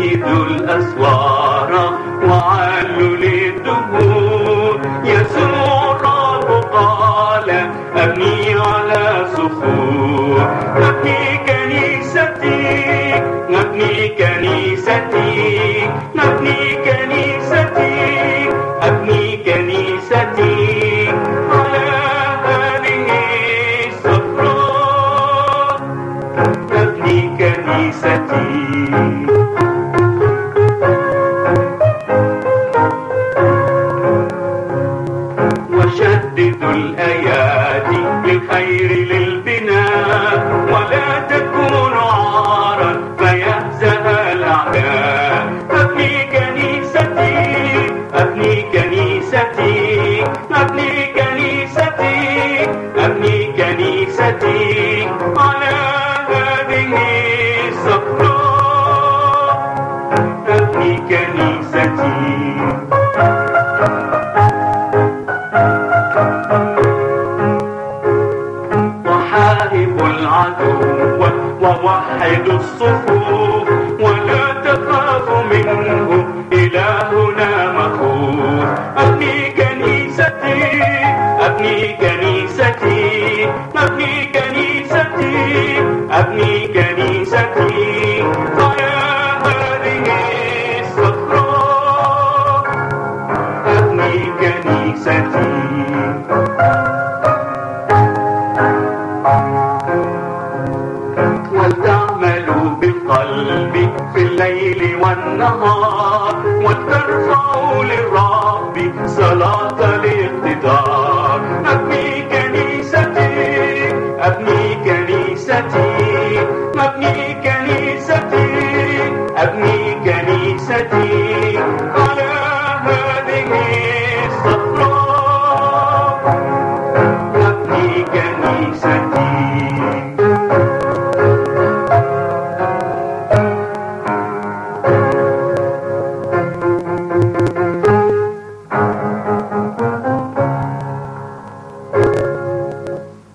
شددوا الأسوار وعلوا للدهور. يسوع الرب قال أبني على صخور. نبني كنيستي، نبني كنيستي، نبني كنيستي، أبني كنيستي على هذه الصخرة. نبني كنيستي. وشددوا الأيادي بالخير للبناء، ولا تكونوا عارا فيهزأ الأعداء. أبني كنيستي، أبني كنيستي، أبني كنيستي، أبني كنيستي على هذه الصخرة. أبني كنيستي. وحاربوا العدو ووحدوا الصفوف، ولا تخافوا منه إلهنا مخوف. أبني كنيستي، أبني كنيستي، أبني كنيستي، أبني كنيستي على هذه الصخرة. أبني كنيستي. ولتعملوا بالقلب في الليل والنهار، ولترفعوا للرب صلاة الاقتدار. أبني كنيستي، أبني كنيستي، أبني كنيستي، أبني كنيستي.